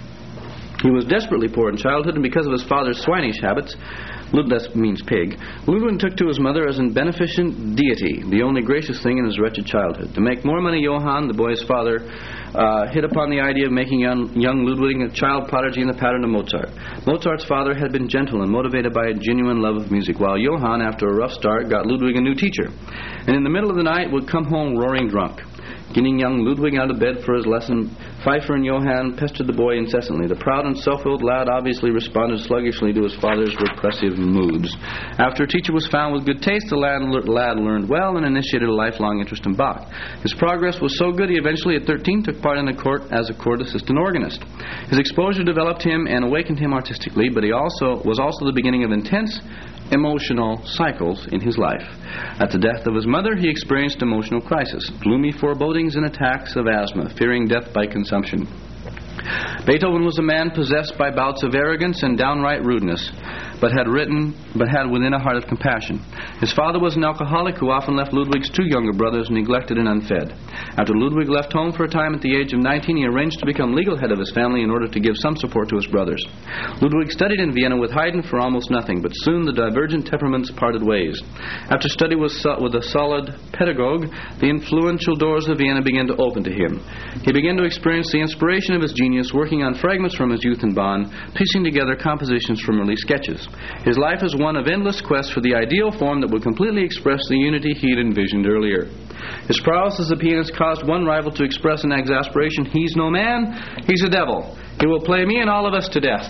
He was desperately poor in childhood, and because of his father's swinish habits, that means pig, Ludwig took to his mother as a beneficent deity, the only gracious thing in his wretched childhood. To make more money, Johann, the boy's father, hit upon the idea of making young Ludwig a child prodigy in the pattern of Mozart. Mozart's father had been gentle and motivated by a genuine love of music, while Johann, after a rough start, got Ludwig a new teacher, and in the middle of the night would come home roaring drunk. Getting young Ludwig out of bed for his lesson, Pfeiffer and Johann pestered the boy incessantly. The proud and self-willed lad obviously responded sluggishly to his father's repressive moods. After a teacher was found with good taste, the lad learned well and initiated a lifelong interest in Bach. His progress was so good he eventually, at 13, took part in the court as a court assistant organist. His exposure developed him and awakened him artistically, but he was also the beginning of intense emotional cycles in his life. At the death of his mother, he experienced emotional crisis, gloomy forebodings and attacks of asthma, fearing death by consumption. Beethoven was a man possessed by bouts of arrogance and downright rudeness, but had within a heart of compassion. His father was an alcoholic who often left Ludwig's 2 younger brothers neglected and unfed. After Ludwig left home for a time at the age of 19, he arranged to become legal head of his family in order to give some support to his brothers. Ludwig studied in Vienna with Haydn for almost nothing, but soon the divergent temperaments parted ways. After study with a solid pedagogue, the influential doors of Vienna began to open to him. He began to experience the inspiration of his genius, working on fragments from his youth in Bonn, piecing together compositions from early sketches. His life is one of endless quest for the ideal form that would completely express the unity he had envisioned earlier. His prowess as a pianist caused one rival to express in exasperation, "He's no man, he's a devil. He will play me and all of us to death."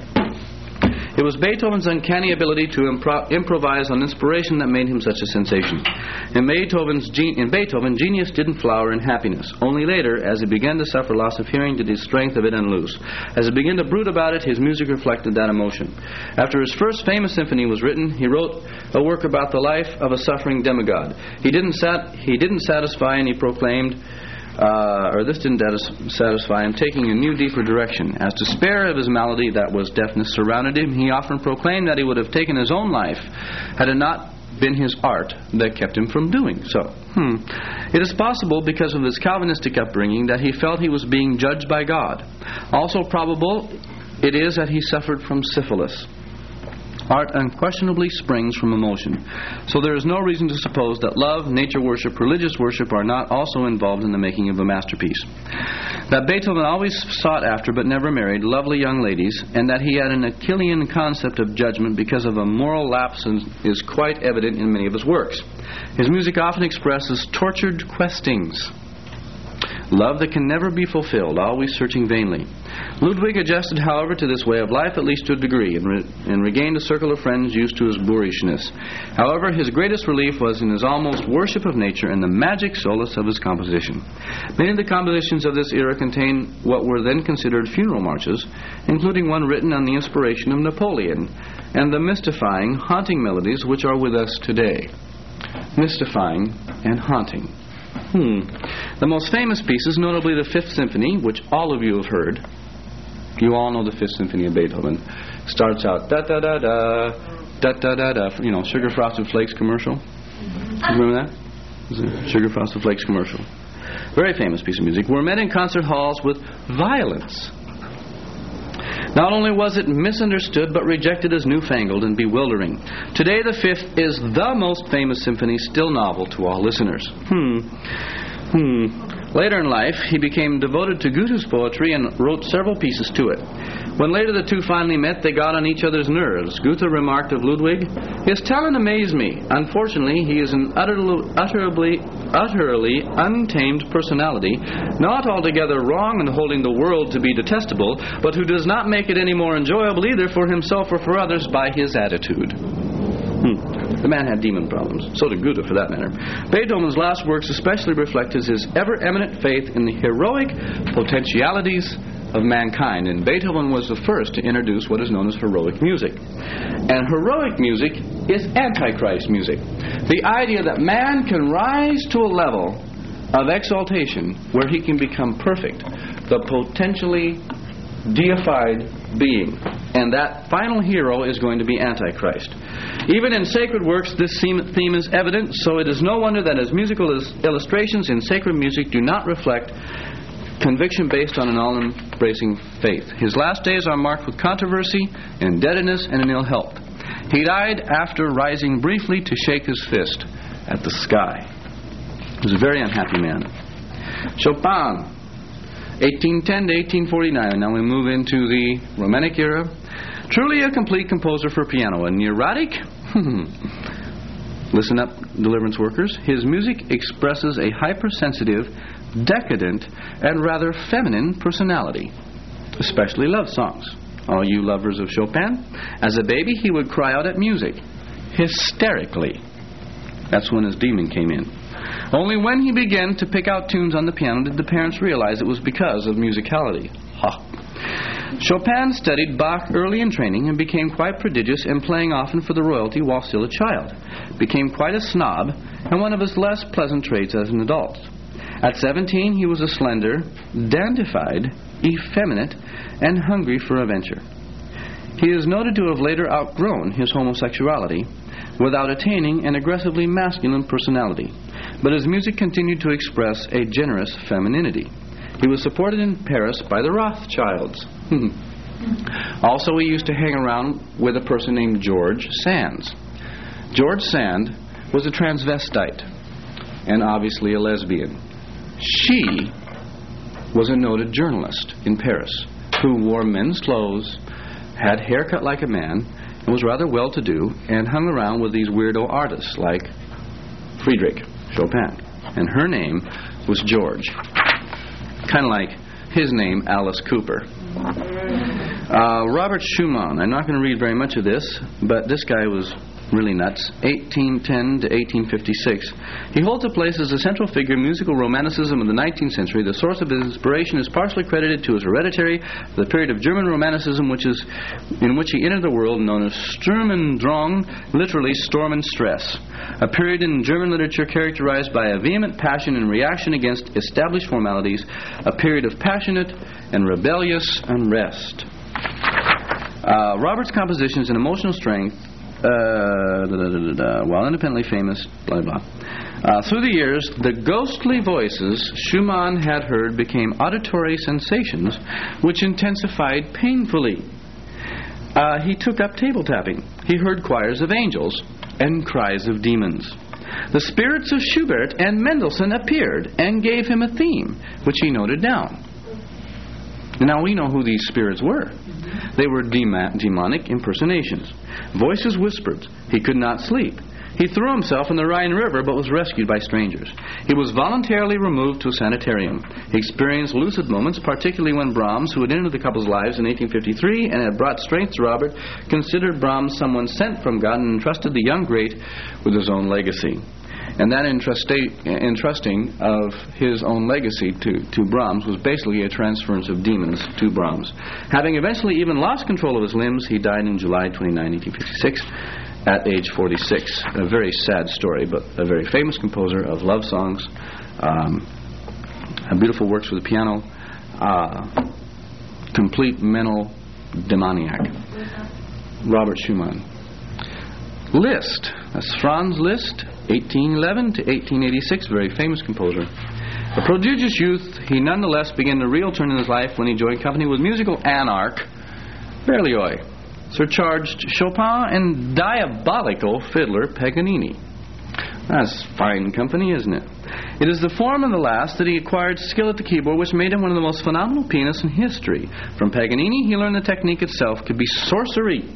It was Beethoven's uncanny ability to improvise on inspiration that made him such a sensation. In Beethoven, genius didn't flower in happiness. Only later, as he began to suffer loss of hearing, did his strength of it unloose. As he began to brood about it, his music reflected that emotion. After his first famous symphony was written, he wrote a work about the life of a suffering demigod. He didn't satisfy, and he proclaimed, or this didn't satisfy him, taking a new, deeper direction. As despair of his malady, that was deafness, surrounded him, he often proclaimed that he would have taken his own life had it not been his art that kept him from doing so. It is possible, because of his Calvinistic upbringing, that he felt he was being judged by God. Also probable it is that he suffered from syphilis. Art unquestionably springs from emotion, so there is no reason to suppose that love, nature worship, religious worship are not also involved in the making of a masterpiece. That Beethoven always sought after but never married lovely young ladies, and that he had an Achillean concept of judgment because of a moral lapse is quite evident in many of his works. His music often expresses tortured questings, love that can never be fulfilled, always searching vainly. Ludwig adjusted, however, to this way of life, at least to a degree, and regained a circle of friends used to his boorishness. However, his greatest relief was in his almost worship of nature and the magic solace of his composition. Many of the compositions of this era contain what were then considered funeral marches, including one written on the inspiration of Napoleon, and the mystifying, haunting melodies which are with us today. Mystifying and haunting. The most famous pieces, notably the Fifth Symphony, which all of you have heard. You all know the Fifth Symphony of Beethoven. Starts out da-da-da-da, da-da-da-da, Sugar Frosted Flakes commercial. Remember that? It was a Sugar Frosted Flakes commercial. Very famous piece of music. Were met in concert halls with violence. Not only was it misunderstood, but rejected as newfangled and bewildering. Today, the Fifth is the most famous symphony, still novel to all listeners. Later in life, he became devoted to Goethe's poetry and wrote several pieces to it. When later the two finally met, they got on each other's nerves. Goethe remarked of Ludwig, "His talent amazed me. Unfortunately, he is an utterly untamed personality, not altogether wrong in holding the world to be detestable, but who does not make it any more enjoyable either for himself or for others by his attitude." The man had demon problems. So did Goethe, for that matter. Beethoven's last works especially reflect his ever-eminent faith in the heroic potentialities of mankind. And Beethoven was the first to introduce what is known as heroic music. And heroic music is Antichrist music. The idea that man can rise to a level of exaltation where he can become perfect, the potentially deified being. And that final hero is going to be Antichrist. Even in sacred works, this theme is evident, so it is no wonder that his musical illustrations in sacred music do not reflect conviction based on an all-embracing faith. His last days are marked with controversy, indebtedness, and an ill health. He died after rising briefly to shake his fist at the sky. He was a very unhappy man. Chopin, 1810 to 1849. Now we move into the Romantic era. Truly a complete composer for piano. A neurotic? Listen up, Deliverance workers. His music expresses a hypersensitive, decadent, and rather feminine personality, especially love songs. All you lovers of Chopin, as a baby he would cry out at music, hysterically. That's when his demon came in. Only when he began to pick out tunes on the piano did the parents realize it was because of musicality. Chopin studied Bach early in training and became quite prodigious in playing often for the royalty while still a child. Became quite a snob, and one of his less pleasant traits as an adult. At 17, he was a slender, dandified, effeminate, and hungry for adventure. He is noted to have later outgrown his homosexuality without attaining an aggressively masculine personality, but his music continued to express a generous femininity. He was supported in Paris by the Rothschilds. Also, he used to hang around with a person named George Sand. George Sand was a transvestite and obviously a lesbian. She was a noted journalist in Paris who wore men's clothes, had hair cut like a man, and was rather well-to-do, and hung around with these weirdo artists like Friedrich Chopin. And her name was George. Kind of like his name, Alice Cooper. Robert Schumann. I'm not going to read very much of this, but this guy was really nuts, 1810 to 1856. He holds a place as a central figure in musical romanticism of the 19th century. The source of his inspiration is partially credited to his hereditary, the period of German romanticism in which he entered the world, known as Sturm und Drang, literally storm and stress, a period in German literature characterized by a vehement passion and reaction against established formalities, a period of passionate and rebellious unrest. Robert's compositions and emotional strength, while independently famous, blah, blah. Through the years, the ghostly voices Schumann had heard became auditory sensations which intensified painfully. He took up table tapping. He heard choirs of angels and cries of demons. The spirits of Schubert and Mendelssohn appeared and gave him a theme, which he noted down. Now we know who these spirits were. They were demonic impersonations. Voices whispered. He could not sleep. He threw himself in the Rhine River but was rescued by strangers. He was voluntarily removed to a sanitarium. He experienced lucid moments, particularly when Brahms, who had entered the couple's lives in 1853 and had brought strength to Robert, considered Brahms someone sent from God and entrusted the young great with his own legacy. And that entrusting of his own legacy to Brahms was basically a transference of demons to Brahms. Having eventually even lost control of his limbs, he died in July 29, 1856, at age 46. A very sad story, but a very famous composer of love songs, beautiful works for the piano, complete mental demoniac. Robert Schumann. Liszt. That's Franz Liszt, 1811 to 1886, very famous composer. A prodigious youth, he nonetheless began a real turn in his life when he joined company with musical anarch Berlioz, surcharged Chopin, and diabolical fiddler Paganini. That's fine company, isn't it? It is the form of the last that he acquired skill at the keyboard, which made him one of the most phenomenal pianists in history. From Paganini, he learned the technique itself could be sorcery.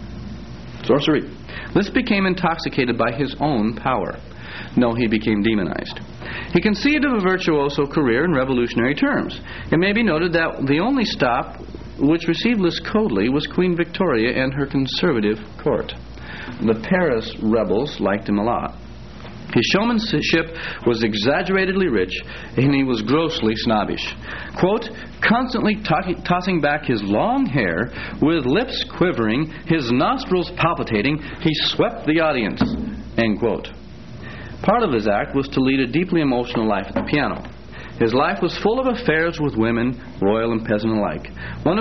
Sorcery. Liszt became intoxicated by his own power. No, he became demonized. He conceived of a virtuoso career in revolutionary terms. It may be noted that the only stop which received Liszt coldly was Queen Victoria and her conservative court. The Paris rebels liked him a lot. His showmanship was exaggeratedly rich, and he was grossly snobbish. Quote, constantly tossing back his long hair, with lips quivering, his nostrils palpitating, he swept the audience. End quote. Part of his act was to lead a deeply emotional life at the piano. His life was full of affairs with women, royal and peasant alike. One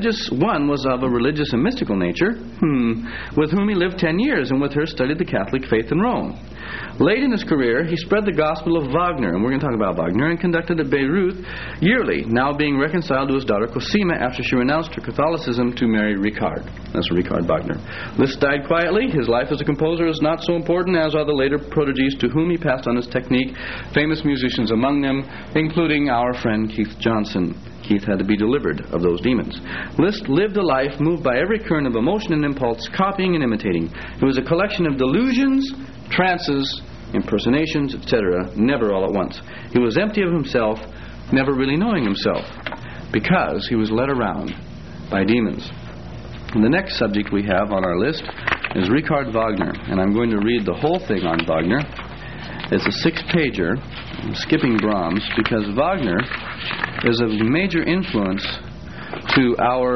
was of a religious and mystical nature, with whom he lived 10 years, and with her studied the Catholic faith in Rome. Late in his career, he spread the gospel of Wagner, and we're going to talk about Wagner, and conducted at Bayreuth yearly, now being reconciled to his daughter Cosima after she renounced her Catholicism to marry Richard. That's Richard Wagner. Liszt died quietly. His life as a composer is not so important as are the later prodigies to whom he passed on his technique, famous musicians among them, including our friend Keith Johnson. Keith had to be delivered of those demons. Liszt lived a life moved by every current of emotion and impulse, copying and imitating. It was a collection of delusions, trances, impersonations, etc., never all at once. He was empty of himself, never really knowing himself, because he was led around by demons. And the next subject we have on our list is Richard Wagner, and I'm going to read the whole thing on Wagner. It's a 6-pager. I'm skipping Brahms because Wagner is of major influence to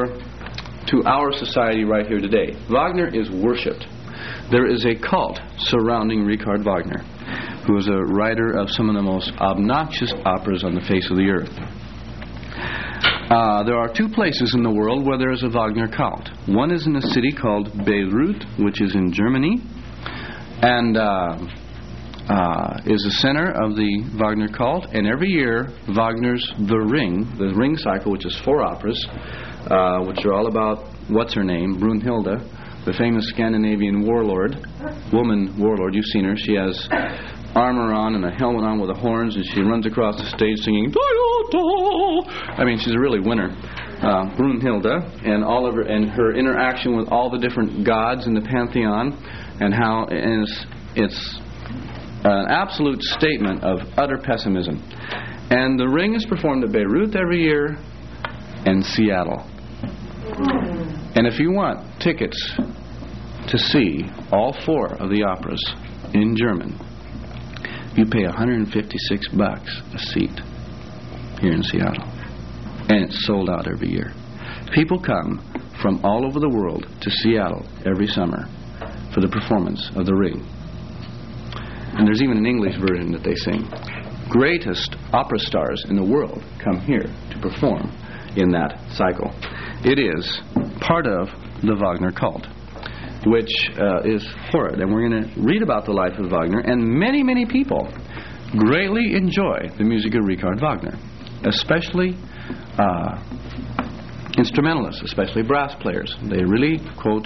our society right here today. Wagner is worshipped. There is a cult surrounding Richard Wagner, who is a writer of some of the most obnoxious operas on the face of the earth. There are 2 places in the world where there is a Wagner cult. One is in a city called Bayreuth, which is in Germany, and is the center of the Wagner cult. And every year, Wagner's the Ring cycle, which is 4 operas, which are all about what's her name, Brunhilde, the famous Scandinavian woman warlord. You've seen her. She has armor on and a helmet on with the horns, and she runs across the stage singing "Da-da-da." I mean, she's a really winner. Brunhilde, and all of her interaction with all the different gods in the pantheon, and how it's an absolute statement of utter pessimism. And the Ring is performed at Bayreuth every year, and Seattle. And if you want tickets to see all 4 of the operas in German, you pay $156 a seat here in Seattle. And it's sold out every year. People come from all over the world to Seattle every summer for the performance of The Ring. And there's even an English version that they sing. Greatest opera stars in the world come here to perform in that cycle. It is part of the Wagner cult, which is horrid. And we're going to read about the life of Wagner. And many, many people greatly enjoy the music of Richard Wagner, especially instrumentalists, especially brass players. They really, quote,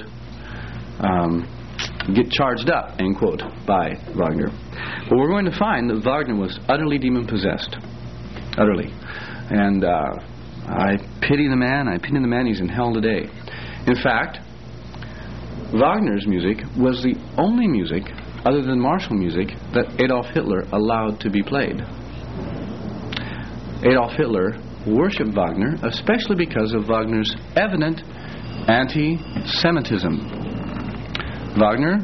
get charged up, end quote, by Wagner. But we're going to find that Wagner was utterly demon-possessed. Utterly. And I pity the man. I pity the man. He's in hell today. In fact, Wagner's music was the only music, other than martial music, that Adolf Hitler allowed to be played. Adolf Hitler worshipped Wagner, especially because of Wagner's evident anti-Semitism. Wagner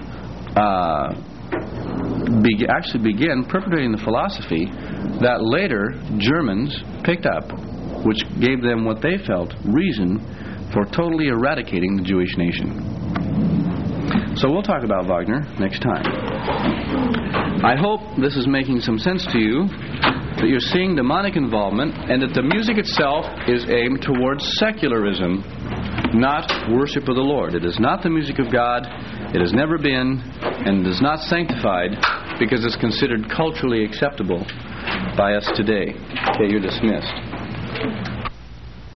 actually began perpetrating the philosophy that later Germans picked up, which gave them what they felt reason for totally eradicating the Jewish nation. So we'll talk about Wagner next time. I hope this is making some sense to you, that you're seeing demonic involvement, and that the music itself is aimed towards secularism, not worship of the Lord. It is not the music of God. It has never been, and is not sanctified because it's considered culturally acceptable by us today. Okay, you're dismissed.